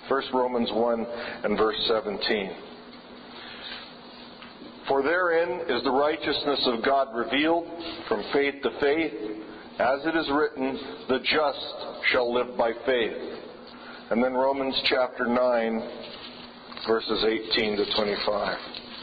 First Romans 1 and verse 17. For therein is the righteousness of God revealed from faith to faith, as it is written, the just shall live by faith. And then Romans chapter 9, verses 18 to 25.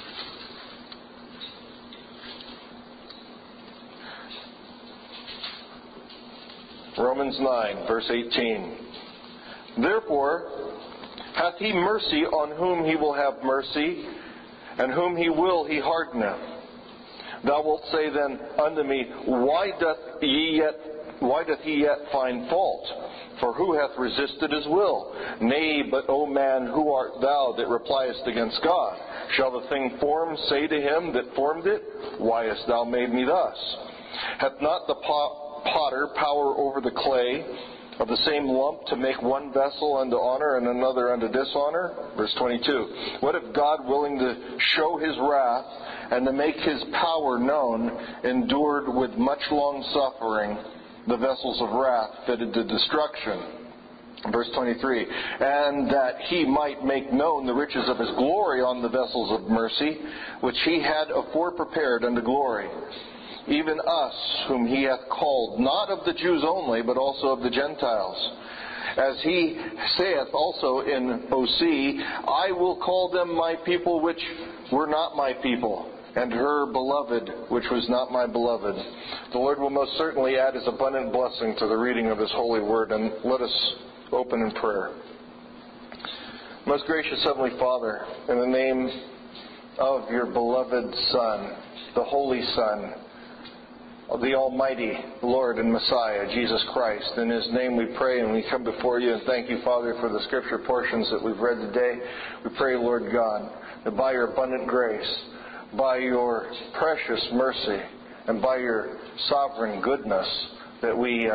Romans 9, verse 18. Therefore, hath he mercy on whom he will have mercy, and whom he will he hardeneth. Thou wilt say then unto me, Why doth he yet find fault? For who hath resisted his will? Nay, but, O man, who art thou that repliest against God? Shall the thing formed say to him that formed it, Why hast thou made me thus? Hath not the potter power over the clay of the same lump to make one vessel unto honor and another unto dishonor? Verse 22. What if God, willing to show his wrath and to make his power known, endured with much long suffering the vessels of wrath fitted to destruction? Verse 23. And that he might make known the riches of his glory on the vessels of mercy, which he had afore prepared unto glory. Even us, whom he hath called, not of the Jews only, but also of the Gentiles. As he saith also in Osee, I will call them my people which were not my people, and her beloved which was not my beloved. The Lord will most certainly add his abundant blessing to the reading of his holy word, and let us open in prayer. Most gracious Heavenly Father, in the name of your beloved Son, the Holy Son, of the Almighty Lord and Messiah, Jesus Christ. In his name we pray, and we come before you and thank you, Father, for the scripture portions that we've read today. We pray, Lord God, that by your abundant grace, by your precious mercy, and by your sovereign goodness, that we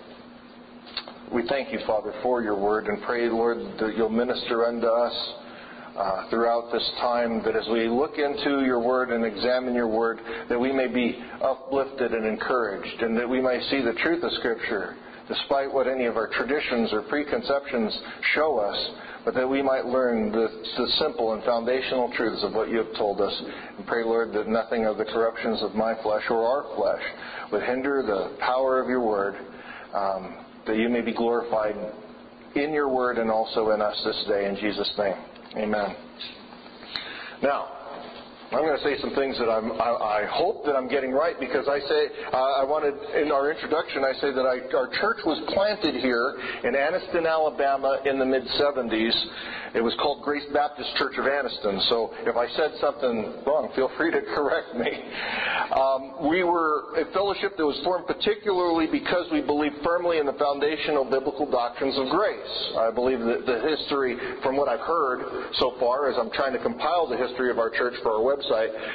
thank you, Father, for your word, and pray, Lord, that you'll minister unto us throughout this time, that as we look into your word and examine your word, that we may be uplifted and encouraged, and that we may see the truth of Scripture, despite what any of our traditions or preconceptions show us, but that we might learn the simple and foundational truths of what you have told us. And pray, Lord, that nothing of the corruptions of my flesh or our flesh would hinder the power of your word, that you may be glorified in your word and also in us this day. In Jesus' name. Amen. Now, I'm going to say some things that I hope that I'm getting right, because I wanted, in our introduction, I say that our church was planted here in Anniston, Alabama in the mid-70s. It was called Grace Baptist Church of Anniston. So if I said something wrong, feel free to correct me. We were a fellowship that was formed particularly because we believe firmly in the foundational biblical doctrines of grace. I believe that the history, from what I've heard so far, as I'm trying to compile the history of our church for our website,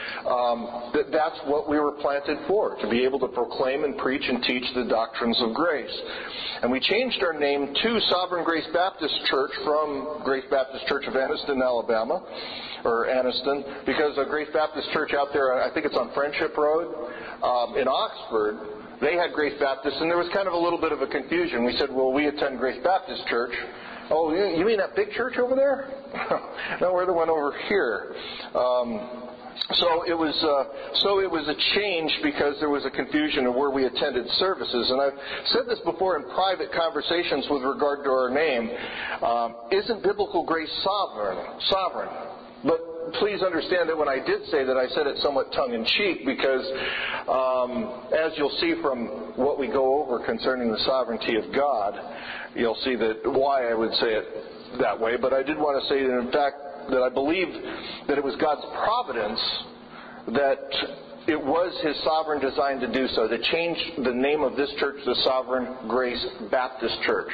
that's what we were planted for, to be able to proclaim and preach and teach the doctrines of grace. And we changed our name to Sovereign Grace Baptist Church from Grace Baptist Church of Anniston, Alabama, or Anniston, because a Grace Baptist Church out there, I think it's on Friendship Road, in Oxford, they had Grace Baptist, and there was kind of a little bit of a confusion. We said, well, we attend Grace Baptist Church. Oh, you mean that big church over there? No, we're the one over here. So it was a change because there was a confusion of where we attended services. And I've said this before in private conversations with regard to our name. Isn't biblical grace sovereign? But please understand that when I did say that, I said it somewhat tongue-in-cheek, because as you'll see from what we go over concerning the sovereignty of God, you'll see that why I would say it that way. But I did want to say that, in fact, that I believe that it was God's providence that it was his sovereign design to do so, to change the name of this church to Sovereign Grace Baptist Church.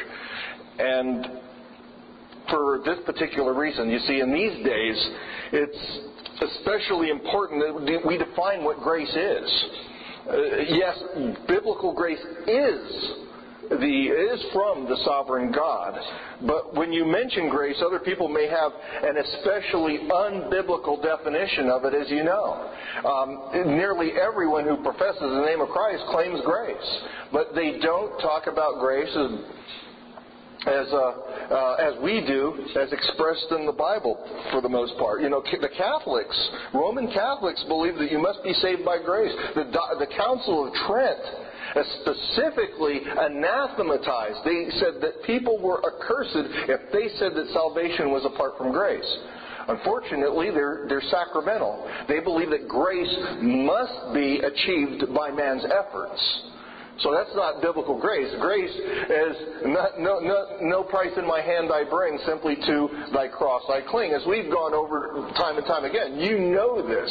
And for this particular reason, you see, in these days, it's especially important that we define what grace is. Yes, biblical grace is from the sovereign God. But when you mention grace, other people may have an especially unbiblical definition of it, as you know. Nearly everyone who professes the name of Christ claims grace. But they don't talk about grace as we do, as expressed in the Bible for the most part. You know, the Catholics, Roman Catholics, believe that you must be saved by grace. The Council of Trent specifically anathematized. They said that people were accursed if they said that salvation was apart from grace. Unfortunately, they're sacramental. They believe that grace must be achieved by man's efforts. So that's not biblical grace. Grace is no price in my hand I bring, simply to thy cross I cling. As we've gone over time and time again, you know this.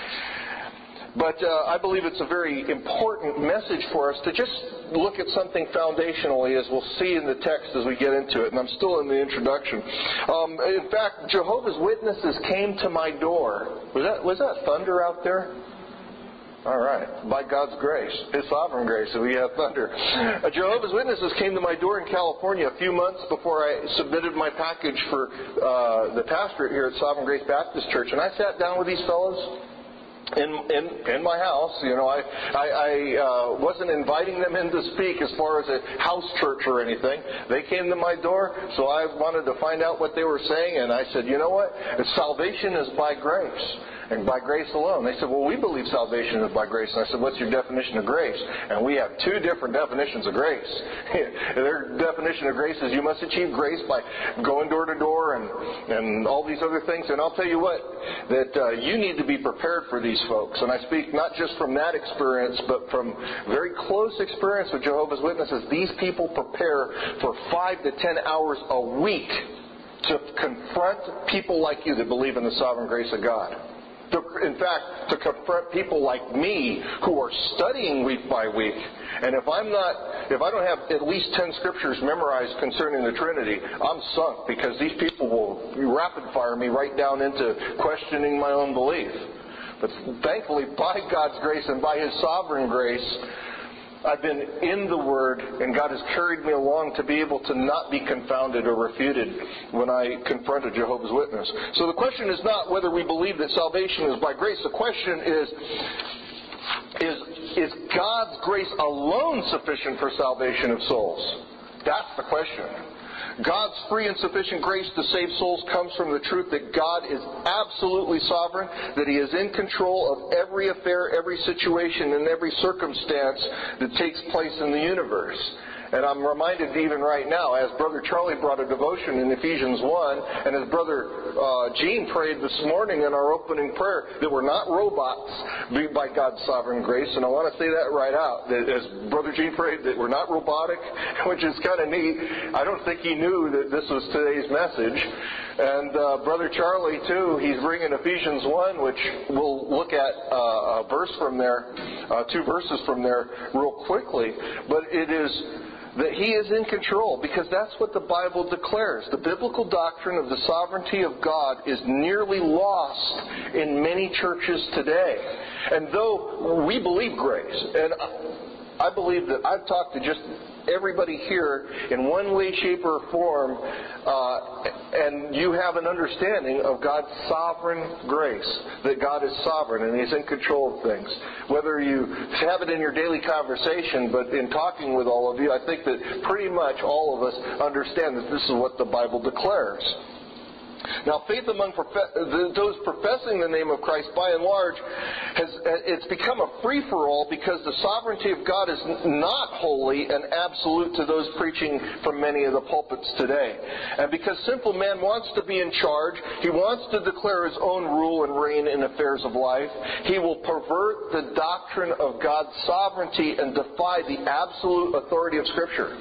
But I believe it's a very important message for us to just look at something foundationally, as we'll see in the text as we get into it. And I'm still in the introduction. In fact, Jehovah's Witnesses came to my door. Was that thunder out there? All right. By God's grace, His sovereign grace, we have thunder. Jehovah's Witnesses came to my door in California a few months before I submitted my package for the pastorate here at Sovereign Grace Baptist Church. And I sat down with these fellows in my house. You know, I wasn't inviting them in to speak as far as a house church or anything. They came to my door, so I wanted to find out what they were saying, and I said, you know what? Salvation is by grace, and by grace alone. They said, well, we believe salvation is by grace. And I said, what's your definition of grace? And we have two different definitions of grace. Their definition of grace is you must achieve grace by going door to door and all these other things. And I'll tell you what, that you need to be prepared for these folks. And I speak not just from that experience, but from very close experience with Jehovah's Witnesses. These people prepare for 5 to 10 hours a week to confront people like you that believe in the sovereign grace of God. In fact, to confront people like me who are studying week by week. And if I don't have at least 10 scriptures memorized concerning the Trinity, I'm sunk, because these people will rapid fire me right down into questioning my own belief. But thankfully, by God's grace and by His sovereign grace, I've been in the Word, and God has carried me along to be able to not be confounded or refuted when I confront a Jehovah's Witness. So the question is not whether we believe that salvation is by grace. The question is God's grace alone sufficient for salvation of souls? That's the question. God's free and sufficient grace to save souls comes from the truth that God is absolutely sovereign, that He is in control of every affair, every situation, and every circumstance that takes place in the universe. And I'm reminded even right now, as Brother Charlie brought a devotion in Ephesians 1, and as Brother Gene prayed this morning in our opening prayer, that we're not robots by God's sovereign grace. And I want to say that right out, that as Brother Gene prayed, that we're not robotic, which is kind of neat. I don't think he knew that this was today's message. And Brother Charlie, too, he's bringing Ephesians 1, which we'll look at a verse from there, 2 verses from there real quickly. But it is that He is in control, because that's what the Bible declares. The biblical doctrine of the sovereignty of God is nearly lost in many churches today. And though we believe grace, and I believe that I've talked to just everybody here in one way, shape, or form, and you have an understanding of God's sovereign grace, that God is sovereign and He's in control of things. Whether you have it in your daily conversation, but in talking with all of you, I think that pretty much all of us understand that this is what the Bible declares. Now, faith among those professing the name of Christ, by and large, it's become a free-for-all, because the sovereignty of God is not holy and absolute to those preaching from many of the pulpits today. And because sinful man wants to be in charge, he wants to declare his own rule and reign in affairs of life, he will pervert the doctrine of God's sovereignty and defy the absolute authority of Scripture.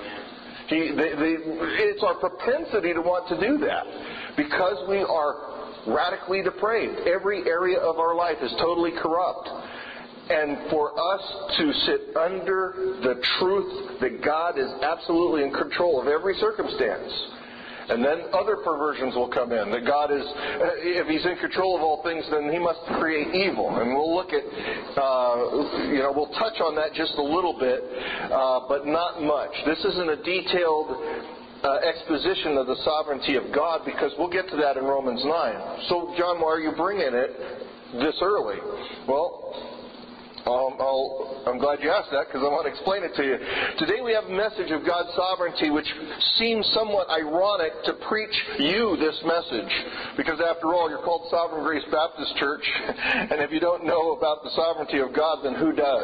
It's our propensity to want to do that, because we are radically depraved. Every area of our life is totally corrupt. And for us to sit under the truth that God is absolutely in control of every circumstance. And then other perversions will come in. That God is, if He's in control of all things, then He must create evil. And we'll look at, we'll touch on that just a little bit, but not much. This isn't a detailed exposition of the sovereignty of God, because we'll get to that in Romans 9. So, John, why are you bringing it this early? Well, I'm glad you asked that because I want to explain it to you. Today we have a message of God's sovereignty which seems somewhat ironic to preach you this message because after all you're called Sovereign Grace Baptist Church, and if you don't know about the sovereignty of God, then who does?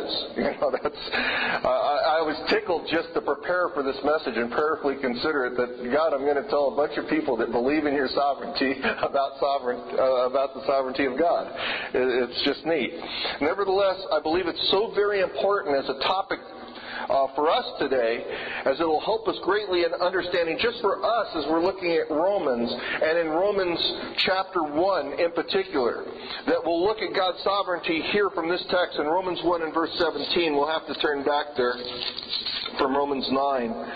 I was tickled just to prepare for this message and prayerfully consider it that God, I'm going to tell a bunch of people that believe in your sovereignty about the sovereignty of God. It's just neat. Nevertheless, I believe it's so very important as a topic for us today, as it will help us greatly in understanding, just for us as we're looking at Romans, and in Romans chapter 1 in particular, that we'll look at God's sovereignty here from this text in Romans 1 and verse 17. We'll have to turn back there from Romans 9.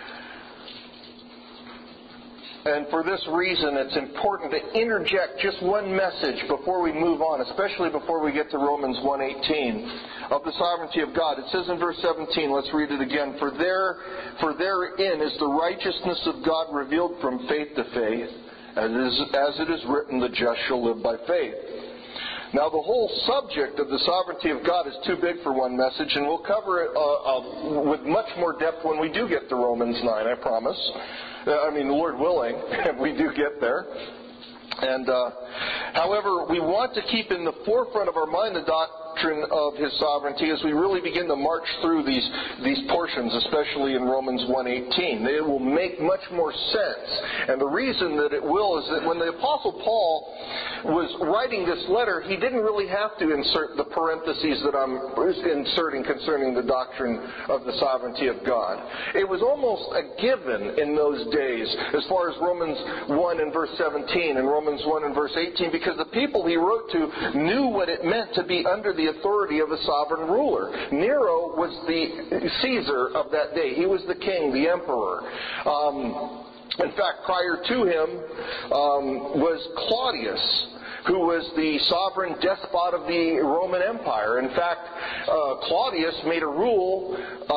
And for this reason, it's important to interject just one message before we move on, especially before we get to Romans 1:18, of the sovereignty of God. It says in verse 17, let's read it again, For therein is the righteousness of God revealed from faith to faith, as it is written, the just shall live by faith. Now, the whole subject of the sovereignty of God is too big for one message, and we'll cover it with much more depth when we do get to Romans 9, I promise. Lord willing, if we do get there. And, however, we want to keep in the forefront of our mind the doctrine of His sovereignty as we really begin to march through these portions, especially in Romans 1:18. It will make much more sense. And the reason that it will is that when the Apostle Paul was writing this letter, he didn't really have to insert the parentheses that I'm inserting concerning the doctrine of the sovereignty of God. It was almost a given in those days as far as Romans 1 and verse 17 and Romans 1 and verse 18, because the people he wrote to knew what it meant to be under the authority of a sovereign ruler. Nero was the Caesar of that day. He was the king, the emperor. In fact, prior to him was Claudius, who was the sovereign despot of the Roman Empire. In fact, Claudius made a rule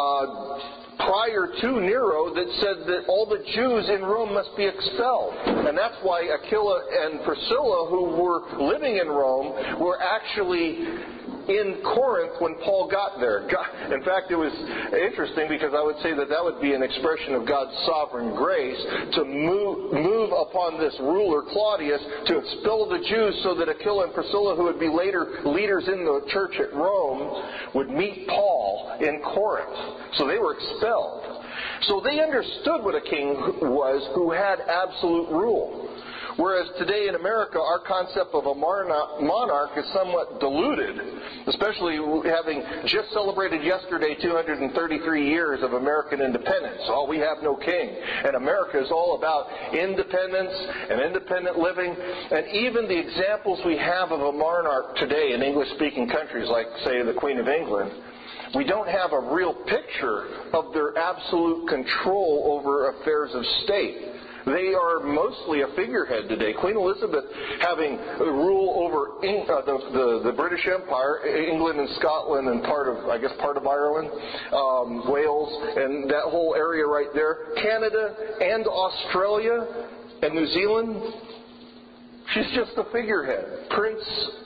prior to Nero that said that all the Jews in Rome must be expelled. And that's why Aquila and Priscilla, who were living in Rome, were actually in Corinth when Paul got there. In fact, it was interesting because I would say that would be an expression of God's sovereign grace to move upon this ruler, Claudius, to expel the Jews so that Aquila and Priscilla, who would be later leaders in the church at Rome, would meet Paul in Corinth. So they were expelled. So they understood what a king was who had absolute rule. Whereas today in America, our concept of a monarch is somewhat diluted, especially having just celebrated yesterday 233 years of American independence. Oh, we have no king. And America is all about independence and independent living. And even the examples we have of a monarch today in English-speaking countries like, say, the Queen of England, we don't have a real picture of their absolute control over affairs of state. They are mostly a figurehead today. Queen Elizabeth having rule over the British Empire, England and Scotland, and part of Ireland, Wales, and that whole area right there, Canada and Australia and New Zealand. She's just a figurehead. Prince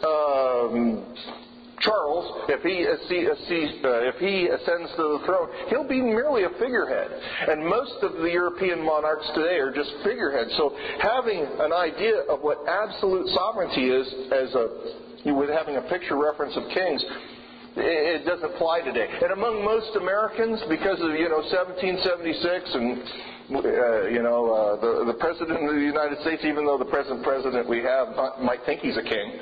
Charles, if he ascends to the throne, he'll be merely a figurehead. And most of the European monarchs today are just figureheads. So having an idea of what absolute sovereignty is, with having a picture reference of kings, it doesn't apply today. And among most Americans, because of 1776 and the President of the United States, even though the present president we have might think he's a king.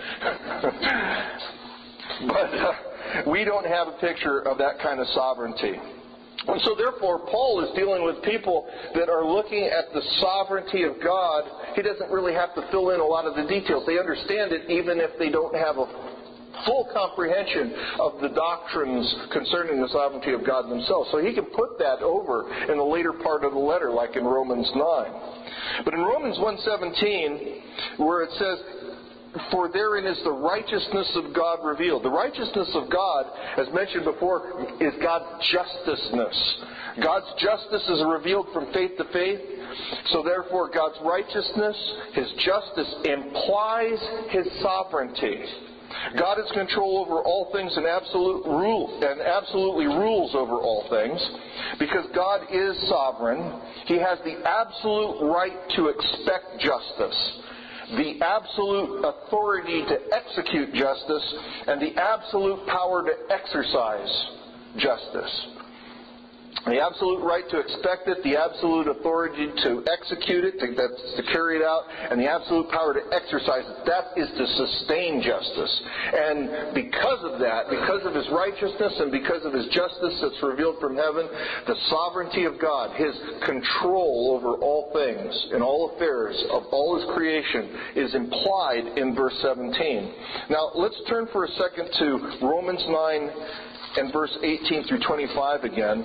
But we don't have a picture of that kind of sovereignty. And so therefore, Paul is dealing with people that are looking at the sovereignty of God. He doesn't really have to fill in a lot of the details. They understand it even if they don't have a full comprehension of the doctrines concerning the sovereignty of God themselves. So he can put that over in the later part of the letter, like in Romans 9. But in Romans 1:17, where it says, For therein is the righteousness of God revealed. The righteousness of God, as mentioned before, is God's justiceness. God's justice is revealed from faith to faith. So therefore, God's righteousness, His justice, implies His sovereignty. God has control over all things and absolutely rules over all things. Because God is sovereign, He has the absolute right to expect justice, the absolute authority to execute justice, and the absolute power to exercise justice. The absolute right to expect it, the absolute authority to execute it, that's to carry it out, and the absolute power to exercise it. That is to sustain justice. And because of that, because of His righteousness and because of His justice that's revealed from heaven, the sovereignty of God, His control over all things and all affairs of all His creation is implied in verse 17. Now, let's turn for a second to Romans 9 and verse 18 through 25 again.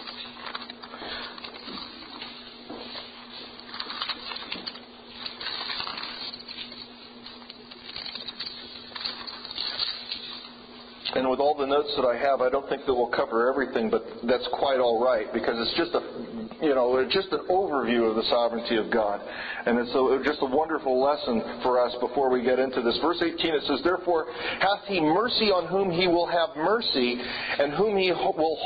And with all the notes that I have, I don't think that we'll cover everything, but that's quite all right, because it's just just an overview of the sovereignty of God. And it's just a wonderful lesson for us before we get into this. Verse 18, it says, "Therefore hath He mercy on whom He will have mercy, and whom He will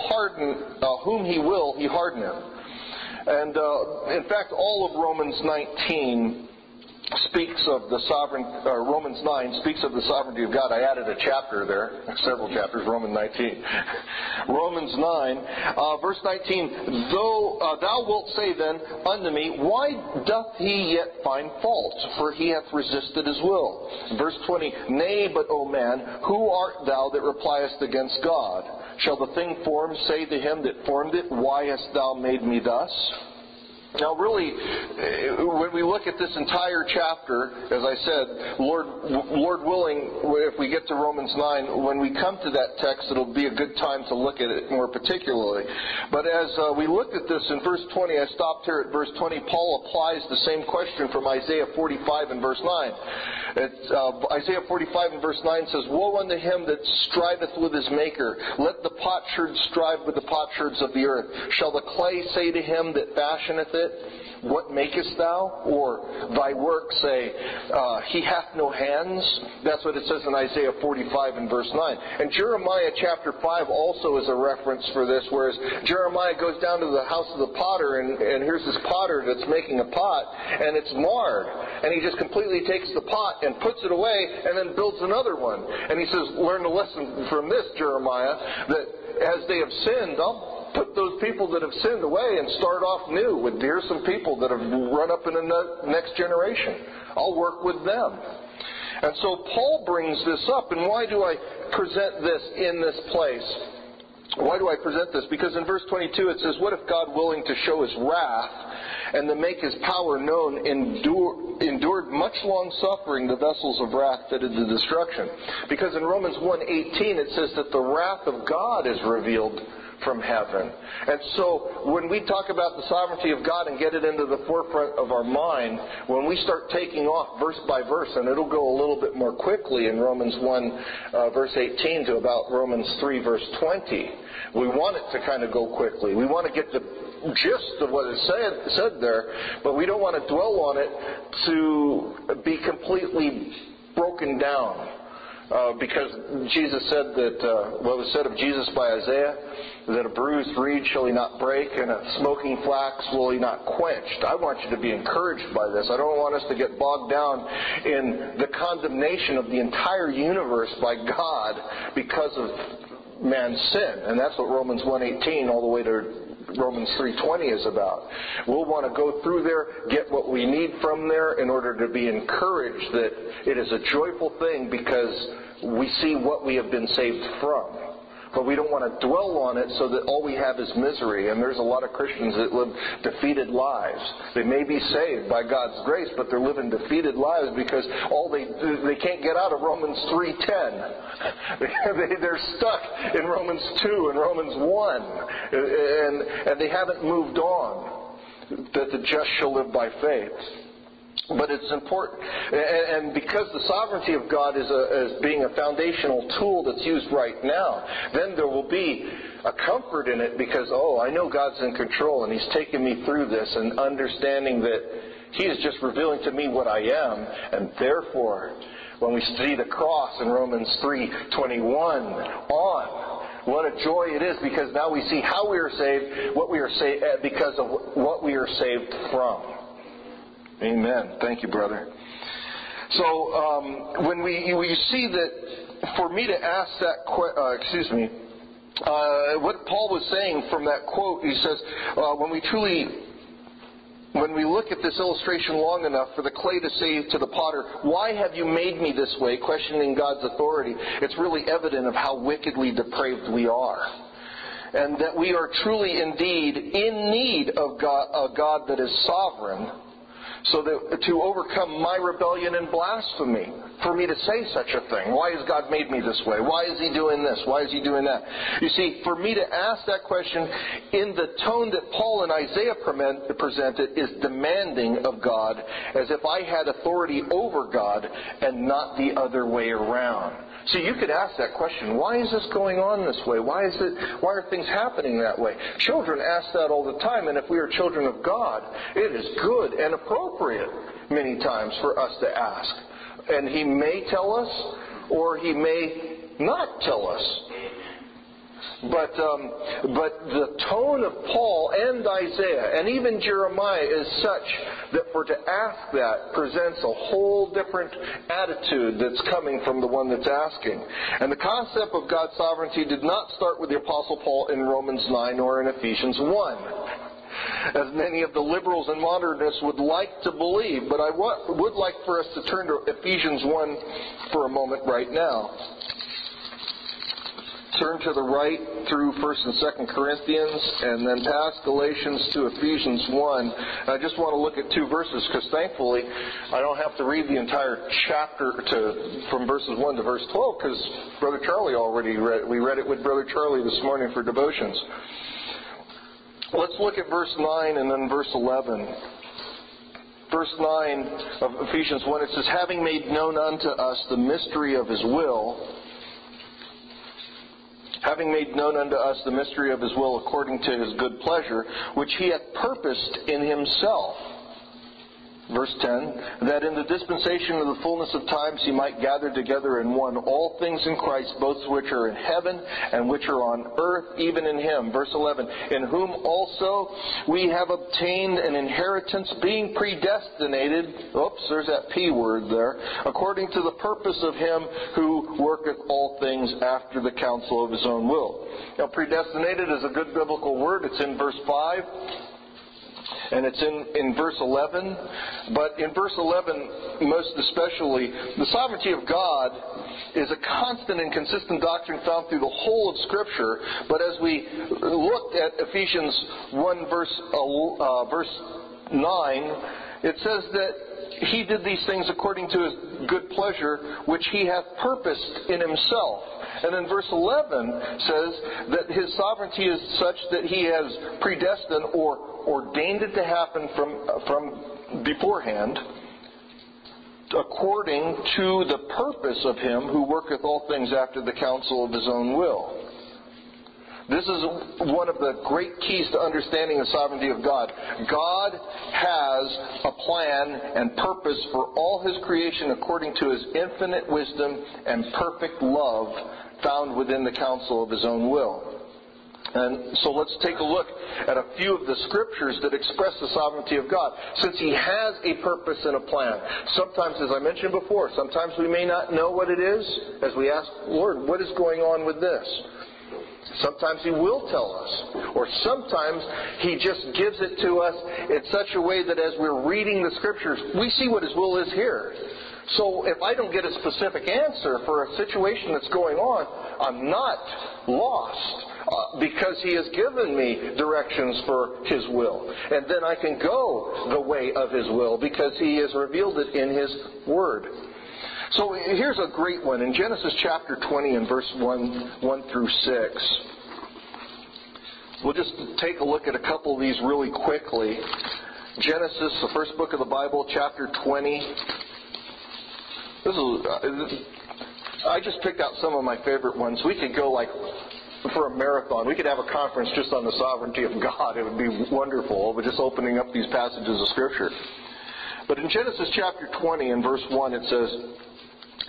He hardeneth." And in fact, all of Romans 19 speaks of the Romans 9 speaks of the sovereignty of God. I added a chapter there, several chapters, Romans 19. Romans 9, verse 19, Thou wilt say then unto me, Why doth he yet find fault? For he hath resisted his will. Verse 20, Nay, but, O man, who art thou that repliest against God? Shall the thing formed say to him that formed it, Why hast thou made me thus? Now really, when we look at this entire chapter, as I said, Lord willing, if we get to Romans 9, when we come to that text, it'll be a good time to look at it more particularly. But as we looked at this in verse 20, I stopped here at verse 20, Paul applies the same question from Isaiah 45 and verse 9. Isaiah 45 and verse 9 says, Woe unto him that striveth with his maker. Let the potsherds strive with the potsherds of the earth. Shall the clay say to him that fashioneth it, What makest thou? Or thy work say, He hath no hands? That's what it says in Isaiah 45 and verse 9. And Jeremiah chapter 5 also is a reference for this, whereas Jeremiah goes down to the house of the potter, and here's this potter that's making a pot, and it's marred. And he just completely takes the pot and puts it away, and then builds another one. And he says, learn a lesson from this, Jeremiah, that as they have sinned, I'll put those people that have sinned away and start off new. Here's some people that have run up in the next generation. I'll work with them. And so Paul brings this up. And why do I present this in this place? Why do I present this? Because in verse 22 it says, What if God, willing to show His wrath and to make His power known, endured much long suffering the vessels of wrath fitted to destruction? Because in Romans 1:18 it says that the wrath of God is revealed from heaven. And so when we talk about the sovereignty of God and get it into the forefront of our mind, when we start taking off verse by verse, and it'll go a little bit more quickly in Romans 1 verse 18 to about Romans 3 verse 20, we want it to kind of go quickly. We want to get the gist of what is said there, but we don't want to dwell on it to be completely broken down. Because Jesus said that, what was said of Jesus by Isaiah, that a bruised reed shall he not break, and a smoking flax will he not quench. I want you to be encouraged by this. I don't want us to get bogged down in the condemnation of the entire universe by God because of man's sin. And that's what Romans 1:18 all the way to Romans 3:20 is about. We'll want to go through there, get what we need from there in order to be encouraged that it is a joyful thing because we see what we have been saved from. But we don't want to dwell on it so that all we have is misery. And there's a lot of Christians that live defeated lives. They may be saved by God's grace, but they're living defeated lives because they can't get out of Romans 3:10. They're stuck in Romans 2 and Romans 1. And they haven't moved on. That the just shall live by faith. But it's important, and because the sovereignty of God is being a foundational tool that's used right now, then there will be a comfort in it because, I know God's in control and He's taken me through this, and understanding that He is just revealing to me what I am, and therefore when we see the cross in Romans 3:21 on. What a joy it is, because now we see how we are saved, what we are saved because of what we are saved from. Amen. Thank you, brother. So when we see that, for me to ask that what Paul was saying from that quote, he says, when we look at this illustration long enough for the clay to say to the potter, "Why have you made me this way?" questioning God's authority, it's really evident of how wickedly depraved we are. And that we are truly indeed in need of a God that is sovereign, so that to overcome my rebellion and blasphemy, for me to say such a thing. Why has God made me this way? Why is He doing this? Why is He doing that? You see, for me to ask that question in the tone that Paul and Isaiah presented is demanding of God, as if I had authority over God and not the other way around. See, you could ask that question, why is this going on this way? Why are things happening that way? Children ask that all the time, and if we are children of God, it is good and appropriate many times for us to ask. And He may tell us, or He may not tell us. But the tone of Paul and Isaiah and even Jeremiah is such that to ask that presents a whole different attitude that's coming from the one that's asking. And the concept of God's sovereignty did not start with the Apostle Paul in Romans 9 or in Ephesians 1. As many of the liberals and modernists would like to believe. But I would like for us to turn to Ephesians 1 for a moment right now. Turn to the right through 1st and 2nd Corinthians, and then past Galatians to Ephesians 1. I just want to look at 2 verses, because thankfully I don't have to read the entire chapter from verses 1 to verse 12, because Brother Charlie already read it. We read it with Brother Charlie this morning for devotions. Let's look at verse 9 and then verse 11. Verse 9 of Ephesians 1, it says, "Having made known unto us the mystery of His will," having made known unto us the mystery of His will according to His good pleasure, which He hath purposed in Himself. Verse 10, "that in the dispensation of the fullness of times He might gather together in one all things in Christ, both which are in heaven and which are on earth, even in Him." Verse 11, "in whom also we have obtained an inheritance, being predestinated," oops, there's that P word there, "according to the purpose of Him who worketh all things after the counsel of His own will." Now, predestinated is a good biblical word. It's in verse 5. And it's in verse 11. But in verse 11, most especially, the sovereignty of God is a constant and consistent doctrine found through the whole of Scripture. But as we looked at Ephesians 1 verse 9, it says that He did these things according to His good pleasure, which He hath purposed in Himself. And then verse 11 says that His sovereignty is such that He has predestined or ordained it to happen from beforehand, according to the purpose of Him who worketh all things after the counsel of His own will. This is one of the great keys to understanding the sovereignty of God. God has a plan and purpose for all His creation according to His infinite wisdom and perfect love found within the counsel of His own will. And so let's take a look at a few of the Scriptures that express the sovereignty of God. Since He has a purpose and a plan. Sometimes, as I mentioned before, sometimes we may not know what it is as we ask, Lord, what is going on with this? Sometimes He will tell us. Or sometimes He just gives it to us in such a way that as we're reading the Scriptures, we see what His will is here. So if I don't get a specific answer for a situation that's going on, I'm not lost. Because He has given me directions for His will. And then I can go the way of His will because He has revealed it in His Word. So here's a great one. In Genesis chapter 20 and verse 1 through 6. We'll just take a look at a couple of these really quickly. Genesis, the first book of the Bible, chapter 20. I just picked out some of my favorite ones. We could go for a marathon. We could have a conference just on the sovereignty of God. It would be wonderful. We're just opening up these passages of Scripture. But in Genesis chapter 20 and verse 1 it says,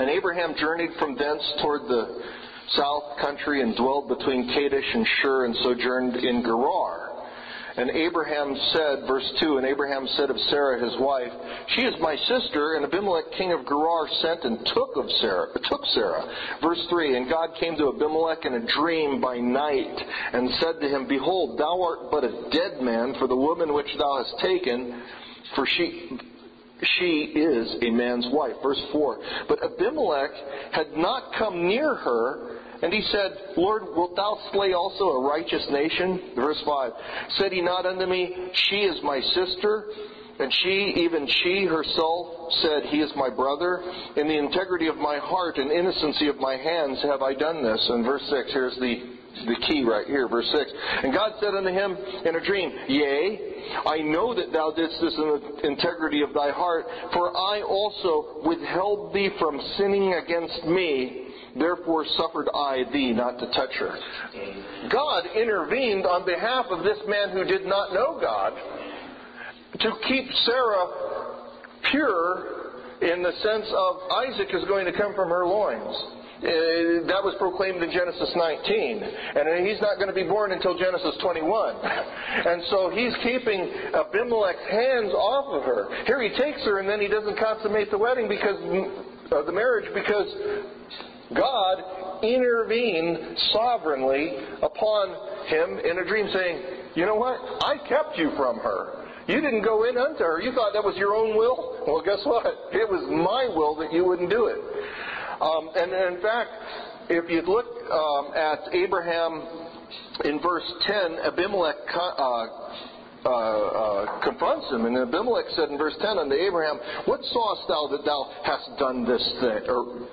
And Abraham journeyed from thence toward the south country and dwelled between Kadesh and Shur and sojourned in Gerar. And Abraham said, verse 2, and Abraham said of Sarah his wife, she is my sister. And Abimelech king of Gerar sent and took Sarah. Verse 3, and God came to Abimelech in a dream by night and said to him, behold, thou art but a dead man for the woman which thou hast taken, for she is a man's wife. Verse 4, but Abimelech had not come near her, and he said, Lord, wilt thou slay also a righteous nation? Verse 5, said he not unto me, she is my sister? And she, even she herself, said, he is my brother. In the integrity of my heart and innocency of my hands have I done this. And verse 6, here's the key right here, verse 6. And God said unto him in a dream, yea, I know that thou didst this in the integrity of thy heart, for I also withheld thee from sinning against me. Therefore suffered I thee not to touch her. God intervened on behalf of this man who did not know God to keep Sarah pure in the sense of Isaac is going to come from her loins. That was proclaimed in Genesis 19. And he's not going to be born until Genesis 21. And so he's keeping Abimelech's hands off of her. Here he takes her and then he doesn't consummate the wedding because the marriage because God intervened sovereignly upon him in a dream saying, you know what? I kept you from her. You didn't go in unto her. You thought that was your own will? Well, guess what? It was my will that you wouldn't do it. And in fact, if you look at Abraham in verse 10, Abimelech confronts him. And Abimelech said in verse 10 unto Abraham, what sawest thou that thou hast done this thing?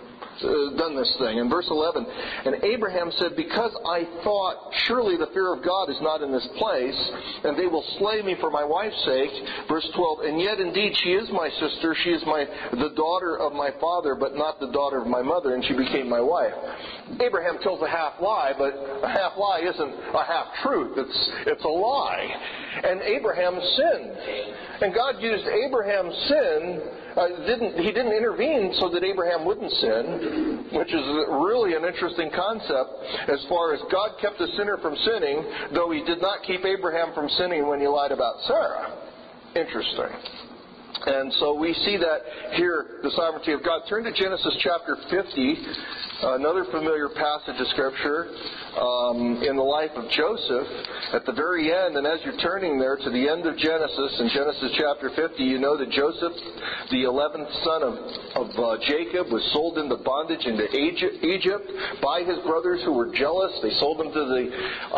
In verse 11, and Abraham said, because I thought, surely the fear of God is not in this place, and they will slay me for my wife's sake. Verse 12, and yet indeed she is my sister, she is the daughter of my father, but not the daughter of my mother, and she became my wife. Abraham tells a half lie, but a half lie isn't a half truth. It's a lie. And Abraham sinned. And God used Abraham's sin. He didn't intervene so that Abraham wouldn't sin, which is really an interesting concept as far as God kept the sinner from sinning, though he did not keep Abraham from sinning when he lied about Sarah. Interesting. And so we see that here, the sovereignty of God. Turn to Genesis chapter 50, another familiar passage of Scripture in the life of Joseph. At the very end, and as you're turning there to the end of Genesis, in Genesis chapter 50, you know that Joseph, the 11th son of Jacob, was sold into bondage into Egypt by his brothers who were jealous. They sold him to the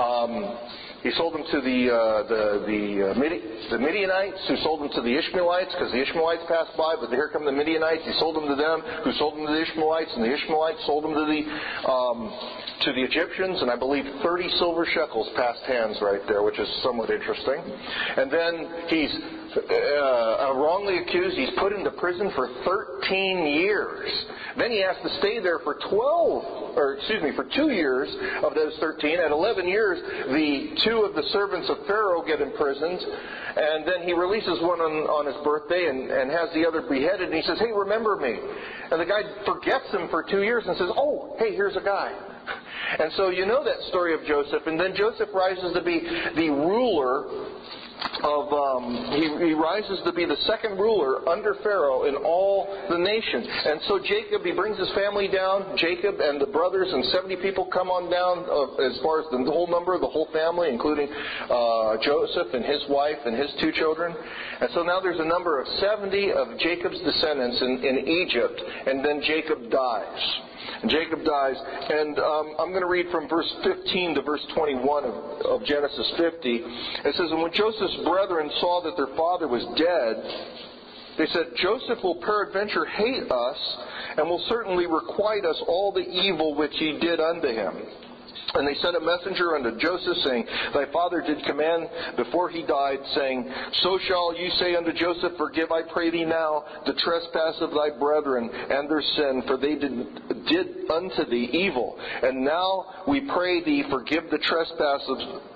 Midianites, who sold him to the Ishmaelites, because the Ishmaelites passed by, but here come the Midianites. He sold them to them, who sold them to the Ishmaelites, and the Ishmaelites sold them to the Egyptians, and I believe 30 silver shekels passed hands right there, which is somewhat interesting. And then he's wrongly accused. He's put into prison for 13 years. Then he has to stay there for 2 years of those 13. At 11 years, the two of the servants of Pharaoh get imprisoned, and then he releases one on his birthday and has the other beheaded, and he says, hey, remember me. And the guy forgets him for 2 years and says, oh, hey, here's a guy. And so you know that story of Joseph. And then Joseph rises to be the ruler he rises to be the second ruler under Pharaoh in all the nation. And so Jacob, he brings his family down. Jacob and the brothers and 70 people come on down as far as the whole number of the whole family, including Joseph and his wife and his 2 children. And so now there's a number of 70 of Jacob's descendants in Egypt. And then Jacob dies. Jacob dies, and I'm going to read from verse 15 to verse 21 of Genesis 50. It says, and when Joseph's brethren saw that their father was dead, they said, Joseph will peradventure hate us, and will certainly requite us all the evil which he did unto him. And they sent a messenger unto Joseph, saying, thy father did command before he died, saying, so shall you say unto Joseph, forgive, I pray thee now, the trespass of thy brethren and their sin, for they did unto thee evil. And now we pray thee, forgive the trespass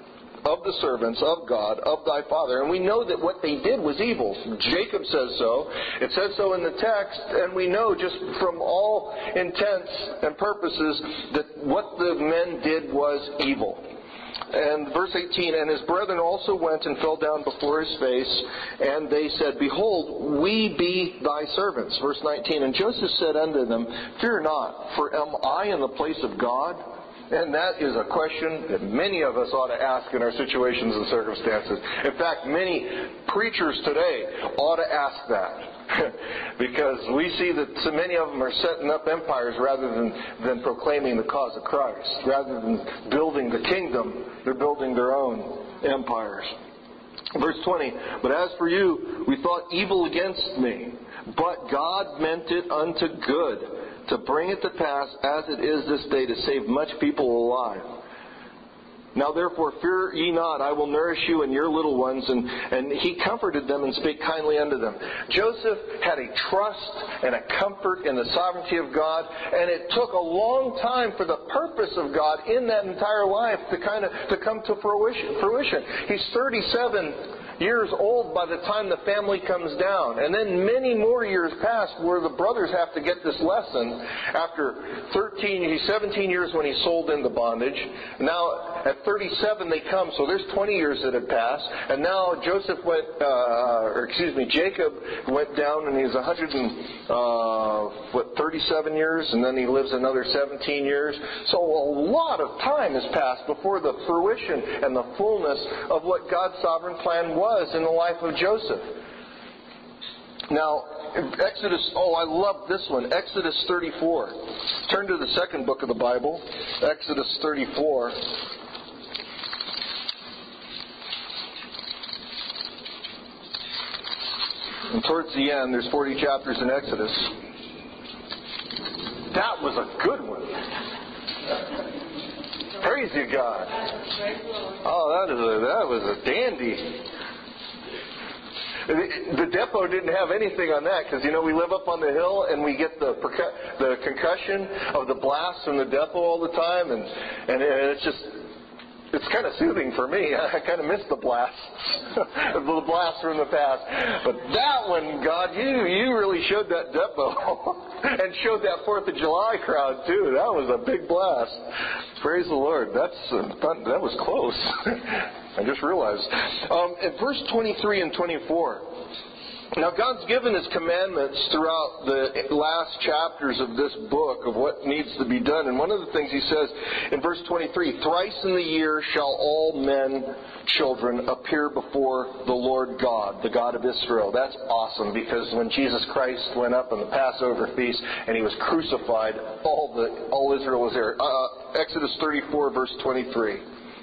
of the servants of God, of thy father. And we know that what they did was evil. Jacob says so. It says so in the text, and we know just from all intents and purposes that what the men did was evil. And verse 18, and his brethren also went and fell down before his face, and they said, Behold, we be thy servants. Verse 19, and Joseph said unto them, Fear not, for am I in the place of God? And that is a question that many of us ought to ask in our situations and circumstances. In fact, many preachers today ought to ask that. Because we see that so many of them are setting up empires rather than proclaiming the cause of Christ. Rather than building the kingdom, they're building their own empires. Verse 20, But as for you, we thought evil against me, but God meant it unto good, to bring it to pass as it is this day, to save much people alive. Now therefore fear ye not, I will nourish you and your little ones. And he comforted them and spake kindly unto them. Joseph had a trust and a comfort in the sovereignty of God, and it took a long time for the purpose of God in that entire life to come to fruition. He's 37 years old by the time the family comes down. And then many more years pass where the brothers have to get this lesson. After 17 years when he's sold into bondage. Now at 37 they come, so there's 20 years that had passed. And now Jacob went down, and he's 37 years, and then he lives another 17 years. So a lot of time has passed before the fruition and the fullness of what God's sovereign plan was in the life of Joseph. Now, Exodus, I love this one, Exodus 34. Turn to the second book of the Bible, Exodus 34. And towards the end, there's 40 chapters in Exodus. That was a good one. Praise you, God. Oh, that was a dandy. The depot didn't have anything on that because, we live up on the hill and we get the concussion of the blast from the depot all the time, and it's kind of soothing for me. I kind of miss the blasts, the blast from the past. But that one, God, you really showed that depot and showed that 4th of July crowd too. That was a big blast. Praise the Lord. That was close. I just realized. In verse 23 and 24. Now, God's given His commandments throughout the last chapters of this book of what needs to be done. And one of the things He says in verse 23, Thrice in the year shall all men, children, appear before the Lord God, the God of Israel. That's awesome, because when Jesus Christ went up on the Passover feast and He was crucified, all Israel was there. Exodus 34, verse 23.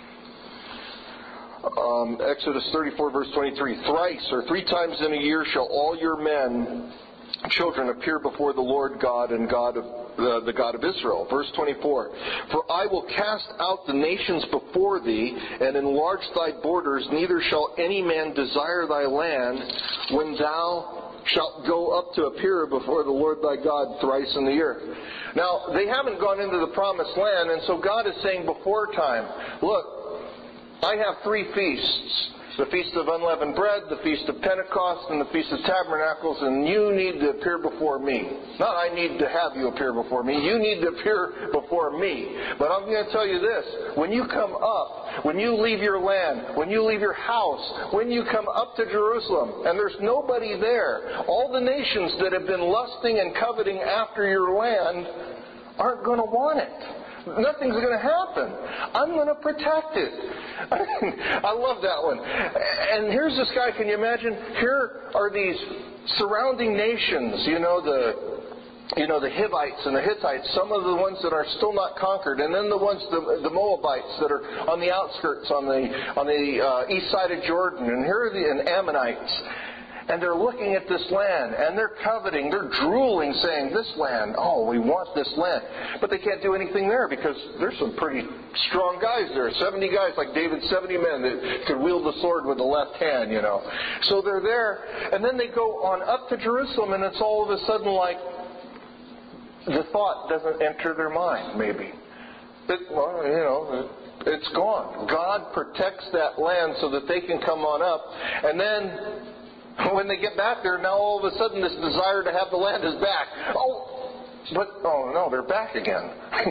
Exodus 34, verse 23. Thrice, or 3 times in a year, shall all your men, children, appear before the Lord God and God of the God of Israel. Verse 24. For I will cast out the nations before thee, and enlarge thy borders. Neither shall any man desire thy land, when thou shalt go up to appear before the Lord thy God thrice in the year. Now, they haven't gone into the promised land, and so God is saying before time, look, I have 3 feasts. The Feast of Unleavened Bread, the Feast of Pentecost, and the Feast of Tabernacles, and you need to appear before me. Not I need to have you appear before me. You need to appear before me. But I'm going to tell you this. When you come up, when you leave your land, when you leave your house, when you come up to Jerusalem, and there's nobody there, all the nations that have been lusting and coveting after your land aren't going to want it. Nothing's going to happen. I'm going to protect it. I love that one. And here's this guy, can you imagine? Here are these surrounding nations, the Hivites and the Hittites, some of the ones that are still not conquered, and then the Moabites that are on the outskirts, on the east side of Jordan, and here are the Ammonites. And they're looking at this land, and they're coveting, they're drooling, saying, this land, we want this land. But they can't do anything there because there's some pretty strong guys there. 70 guys, like David's 70 men that could wield the sword with the left hand, So they're there, and then they go on up to Jerusalem, and it's all of a sudden like the thought doesn't enter their mind, maybe. It's gone. God protects that land so that they can come on up. And then when they get back there, now all of a sudden this desire to have the land is back. Oh no, they're back again.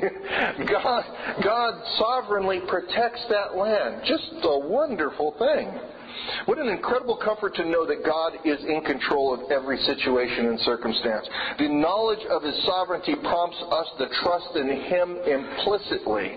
God sovereignly protects that land. Just a wonderful thing. What an incredible comfort to know that God is in control of every situation and circumstance. The knowledge of His sovereignty prompts us to trust in Him implicitly.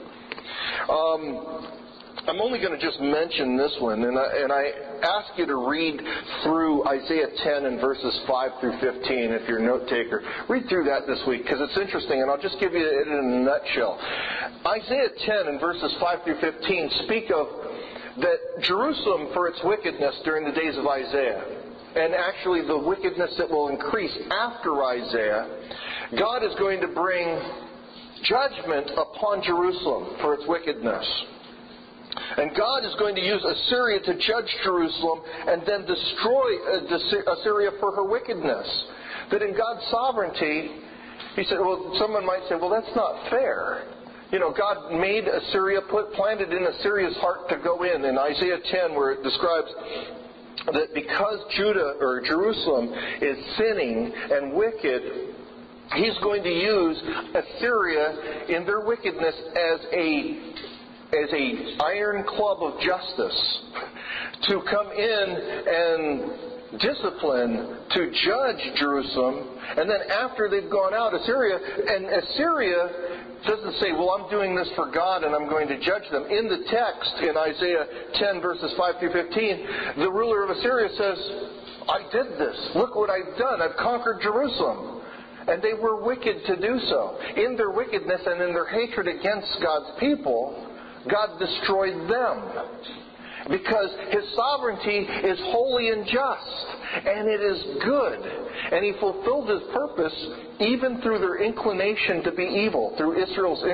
I'm only going to just mention this one, and I ask you to read through Isaiah 10 and verses 5 through 15 if you're a note taker. Read through that this week because it's interesting, and I'll just give you it in a nutshell. Isaiah 10 and verses 5 through 15 speak of that Jerusalem for its wickedness during the days of Isaiah, and actually the wickedness that will increase after Isaiah, God is going to bring judgment upon Jerusalem for its wickedness. And God is going to use Assyria to judge Jerusalem and then destroy Assyria for her wickedness. That in God's sovereignty, He said, well, someone might say, well, that's not fair. God made Assyria, planted in Assyria's heart to go in Isaiah 10, where it describes that because Judah or Jerusalem is sinning and wicked, He's going to use Assyria in their wickedness as a iron club of justice to come in and discipline, to judge Jerusalem. And then after they've gone out, Assyria doesn't say, well, I'm doing this for God and I'm going to judge them. In the text, in Isaiah 10 verses 5 through 15, the ruler of Assyria says, I did this. Look what I've done. I've conquered Jerusalem. And they were wicked to do so. In their wickedness and in their hatred against God's people, God destroyed them. Because His sovereignty is holy and just. And it is good. And He fulfilled His purpose even through their inclination to be evil. Through Assyria's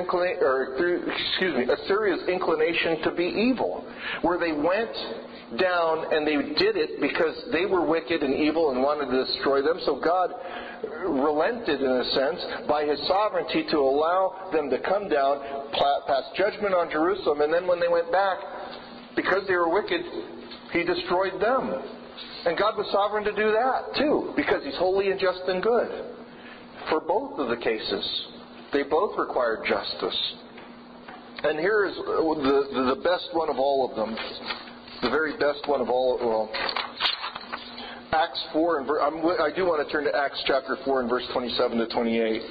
inclination to be evil. Where they went down and they did it because they were wicked and evil and wanted to destroy them. So God relented, in a sense, by His sovereignty to allow them to come down, pass judgment on Jerusalem, and then when they went back, because they were wicked, He destroyed them. And God was sovereign to do that too, because He's holy and just and good. For both of the cases, they both required justice. And here is the best one of all of them. The very best one of all. Acts 4, I do want to turn to Acts chapter 4 and verse 27 to 28.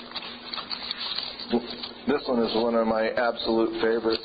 This one is one of my absolute favorites.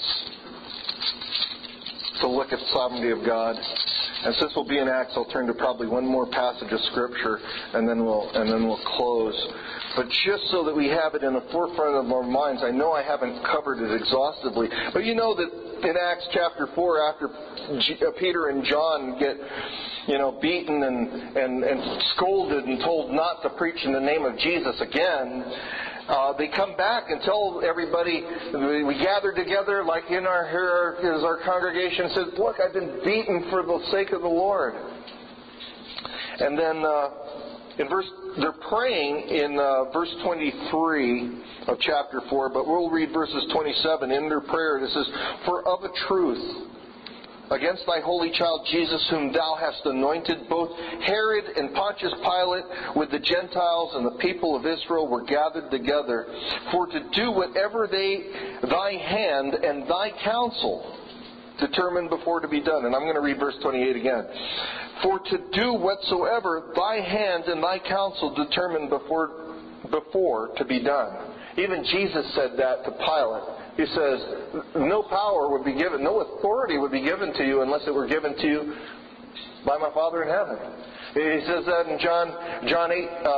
To look at the sovereignty of God. And since we'll be in Acts, I'll turn to probably one more passage of Scripture, and then we'll close. But just so that we have it in the forefront of our minds, I know I haven't covered it exhaustively, but you know that in Acts chapter 4, after Peter and John get beaten and scolded and told not to preach in the name of Jesus again, they come back and tell everybody, we gather together like in our congregation, and says, look, I've been beaten for the sake of the Lord. And then they're praying in verse 23 of chapter 4, but we'll read verses 27 in their prayer. It says, for of a truth, against thy holy child Jesus, whom thou hast anointed, both Herod and Pontius Pilate with the Gentiles and the people of Israel were gathered together for to do whatever thy hand and thy counsel determined before to be done. And I'm going to read verse 28 again. For to do whatsoever thy hand and thy counsel determined before to be done. Even Jesus said that to Pilate. He says, no power would be given, no authority would be given to you unless it were given to you by my Father in heaven. He says that in John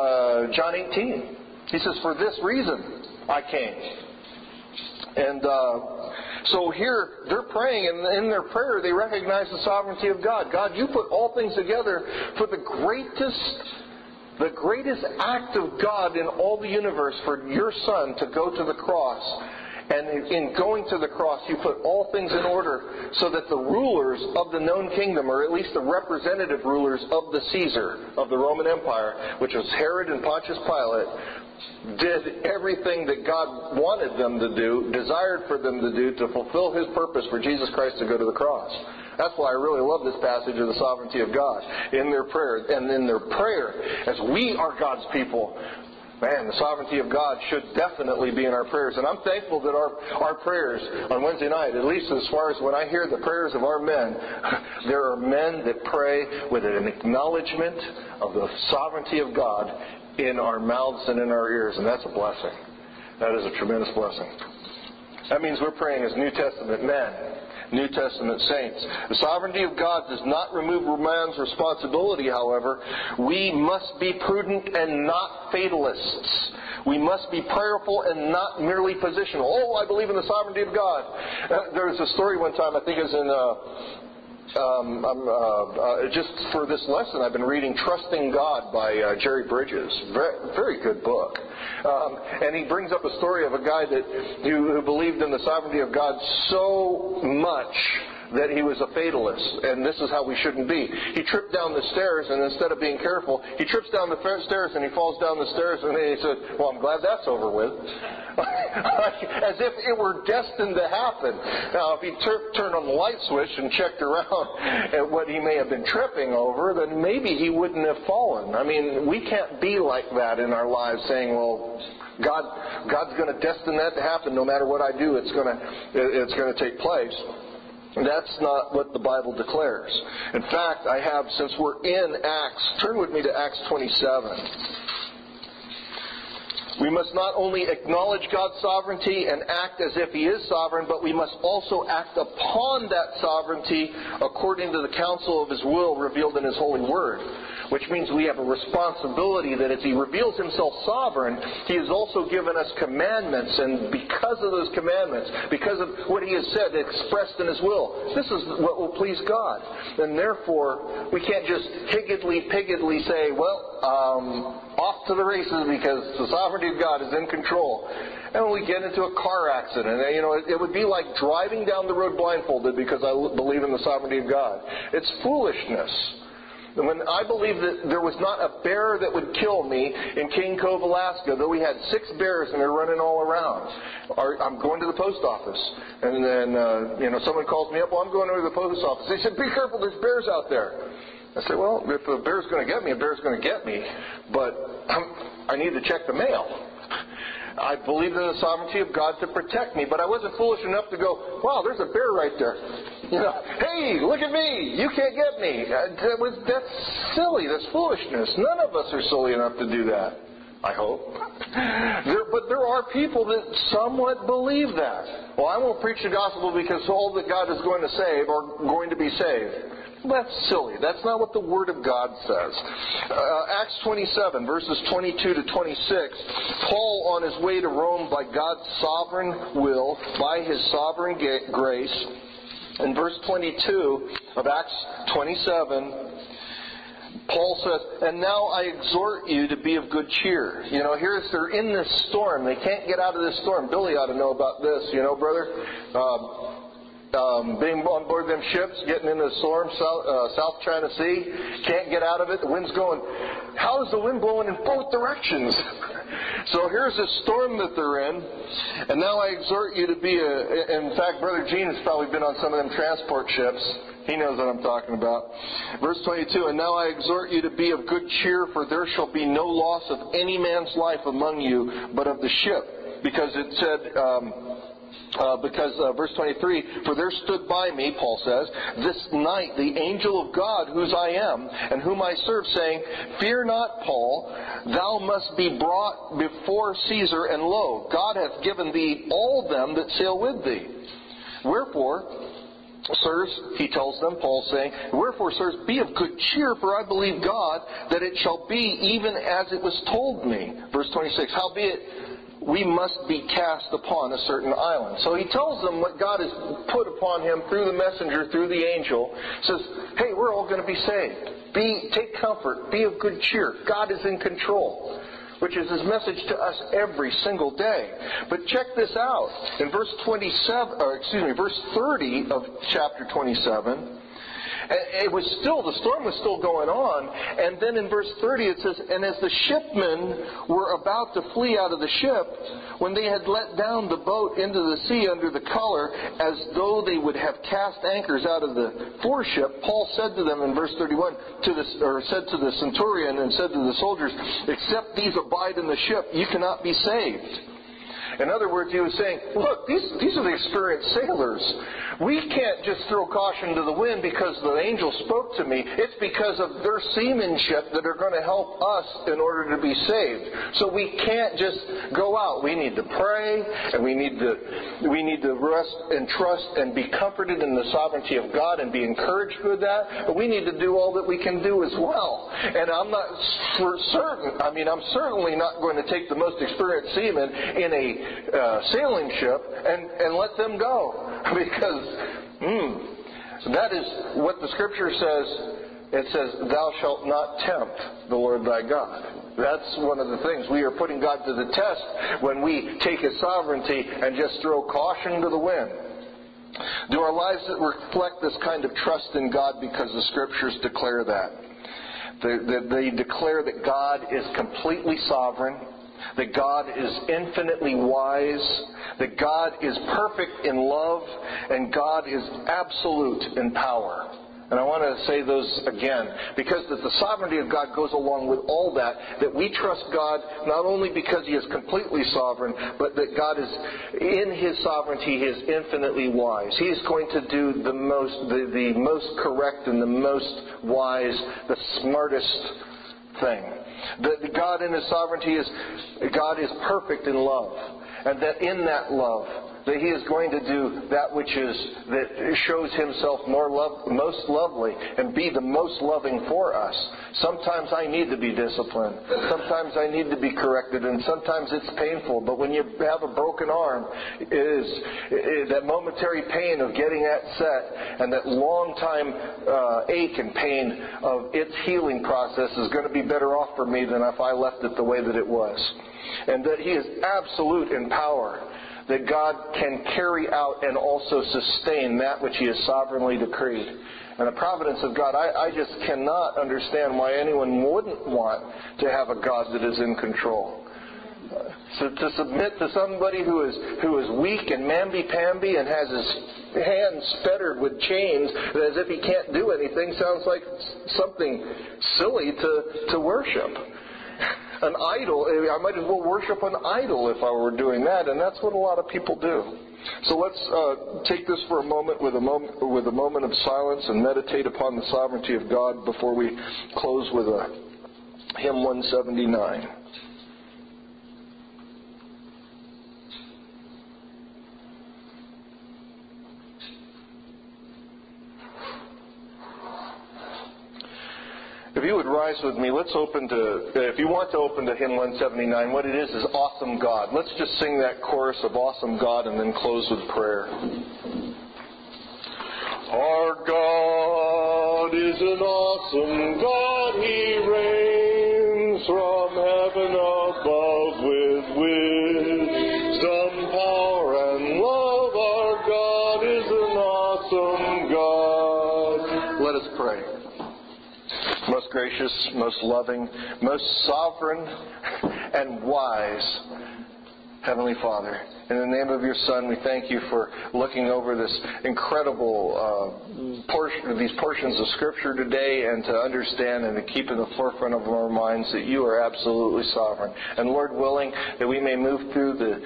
18. He says, for this reason I came. And so here they're praying, and in their prayer they recognize the sovereignty of God. God, you put all things together for the greatest act of God in all the universe, for your Son to go to the cross And in going to the cross, you put all things in order so that the rulers of the known kingdom, or at least the representative rulers of the Caesar, of the Roman Empire, which was Herod and Pontius Pilate, did everything that God wanted them to do, desired for them to do, to fulfill His purpose for Jesus Christ to go to the cross. That's why I really love this passage of the sovereignty of God in their prayer. And in their prayer, as we are God's people, man, the sovereignty of God should definitely be in our prayers. And I'm thankful that our prayers on Wednesday night, at least as far as when I hear the prayers of our men, there are men that pray with an acknowledgement of the sovereignty of God in our mouths and in our ears. And that's a blessing. That is a tremendous blessing. That means we're praying as New Testament men. New Testament saints. The sovereignty of God does not remove man's responsibility, however. We must be prudent and not fatalists. We must be prayerful and not merely positional. Oh, I believe in the sovereignty of God. There was a story one time, I think it was in... just for this lesson, I've been reading Trusting God by Jerry Bridges. Very good book. And he brings up a story of a guy who believed in the sovereignty of God so much that he was a fatalist, and this is how we shouldn't be. He tripped down the stairs, and instead of being careful, he trips down the stairs, and he falls down the stairs, and he said, well, I'm glad that's over with. As if it were destined to happen. Now, if he turned on the light switch and checked around at what he may have been tripping over, then maybe he wouldn't have fallen. I mean, we can't be like that in our lives, saying, well, God's going to destine that to happen. No matter what I do, it's going to take place. That's not what the Bible declares. In fact, I have, since we're in Acts, turn with me to Acts 27. We must not only acknowledge God's sovereignty and act as if He is sovereign, but we must also act upon that sovereignty according to the counsel of His will revealed in His holy word. Which means we have a responsibility that as He reveals Himself sovereign, He has also given us commandments, and because of those commandments, because of what He has said, expressed in His will, this is what will please God. And therefore, we can't just higgledy-piggledy say, well, off to the races because the sovereignty of God is in control. And we get into a car accident. It would be like driving down the road blindfolded because I believe in the sovereignty of God. It's foolishness. And when I believe that there was not a bear that would kill me in King Cove, Alaska, though we had 6 bears and they're running all around. I'm going to the post office. And then, someone calls me up, well, I'm going to the post office. They said, be careful, there's bears out there. I said, well, if a bear's going to get me, a bear's going to get me. But I need to check the mail. I believed in the sovereignty of God to protect me, but I wasn't foolish enough to go, wow, there's a bear right there. Hey, look at me. You can't get me. That's silly. That's foolishness. None of us are silly enough to do that, I hope. But there are people that somewhat believe that. Well, I won't preach the gospel because all that God is going to save are going to be saved. That's silly. That's not what the Word of God says. Acts 27, verses 22 to 26. Paul, on his way to Rome by God's sovereign will, by His sovereign grace, in verse 22 of Acts 27, Paul says, and now I exhort you to be of good cheer. They're in this storm. They can't get out of this storm. Billy ought to know about this, brother. Being on board them ships, getting into the storm, South China Sea, can't get out of it. The wind's going. How is the wind blowing in both directions? So here's a storm that they're in, and now I exhort you to be in fact, Brother Gene has probably been on some of them transport ships. He knows what I'm talking about. Verse 22, and now I exhort you to be of good cheer, for there shall be no loss of any man's life among you, but of the ship. Because it said... verse 23, for there stood by me, Paul says, this night the angel of God, whose I am, and whom I serve, saying, fear not, Paul, thou must be brought before Caesar, and lo, God hath given thee all them that sail with thee. Wherefore, sirs, he tells them, Paul saying, wherefore, sirs, be of good cheer, for I believe God, that it shall be even as it was told me. Verse 26, howbeit, we must be cast upon a certain island. So he tells them what God has put upon him through the messenger, through the angel. Says, hey, we're all going to be saved. Take comfort. Be of good cheer. God is in control. which is His message to us every single day. But check this out. In verse 30 of chapter 27, the storm was still going on, and then in verse 30 it says, "And as the shipmen were about to flee out of the ship, when they had let down the boat into the sea under the color, as though they would have cast anchors out of the foreship, Paul said to them in verse 31, said to the centurion and said to the soldiers, 'Except these abide in the ship, you cannot be saved.'" In other words, he was saying, look, these are the experienced sailors. We can't just throw caution to the wind because the angel spoke to me. It's because of their seamanship that are going to help us in order to be saved. So we can't just go out. We need to pray, and we need to rest and trust and be comforted in the sovereignty of God and be encouraged with that. But we need to do all that we can do as well. And I'm certainly not going to take the most experienced seaman in a sailing ship and let them go, because that is what the Scripture says. It says, "Thou shalt not tempt the Lord thy God." That's one of the things. We are putting God to the test when we take His sovereignty and just throw caution to the wind. Do our lives reflect this kind of trust in God, because the Scriptures declare that? They declare that God is completely sovereign, that God is infinitely wise, that God is perfect in love, and God is absolute in power. And I want to say those again, because that the sovereignty of God goes along with all that we trust God not only because He is completely sovereign, but that God is, in His sovereignty, He is infinitely wise. He is going to do the most correct and the most wise, the smartest thing. That God in His sovereignty God is perfect in love, and that in that love that He is going to do that that shows Himself most lovely and be the most loving for us. Sometimes I need to be disciplined. Sometimes I need to be corrected, and sometimes it's painful. But when you have a broken arm, that momentary pain of getting that set and that long time ache and pain of its healing process is going to be better off for me than if I left it the way that it was. And that He is absolute in power, that God can carry out and also sustain that which He has sovereignly decreed. And the providence of God, I just cannot understand why anyone wouldn't want to have a God that is in control. So to submit to somebody who is weak and mamby-pamby and has his hands fettered with chains as if he can't do anything sounds like something silly to worship. An idol, I might as well worship an idol if I were doing that, and that's what a lot of people do. So let's take this for a moment with a moment of silence and meditate upon the sovereignty of God before we close with hymn 179. If you would rise with me, let's if you want to open to hymn 179, what it is Awesome God. Let's just sing that chorus of Awesome God and then close with prayer. Our God is an awesome God. He reigns from heaven above with wisdom, power, and love. Our God is an awesome God. Let us pray. Most gracious, most loving, most sovereign, and wise Heavenly Father, in the name of your Son, we thank you for looking over this incredible these portions of Scripture today, and to understand and to keep in the forefront of our minds that you are absolutely sovereign. And Lord willing, that we may move through the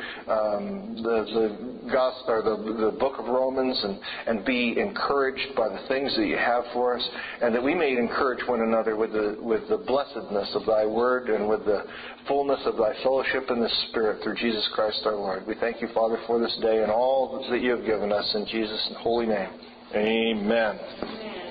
gospel or the book of Romans and be encouraged by the things that you have for us, and that we may encourage one another with the blessedness of thy word and with the fullness of thy fellowship in the Spirit through Jesus Christ our Lord. We thank you, Father, for this day and all that you have given us in Jesus' holy name. Amen.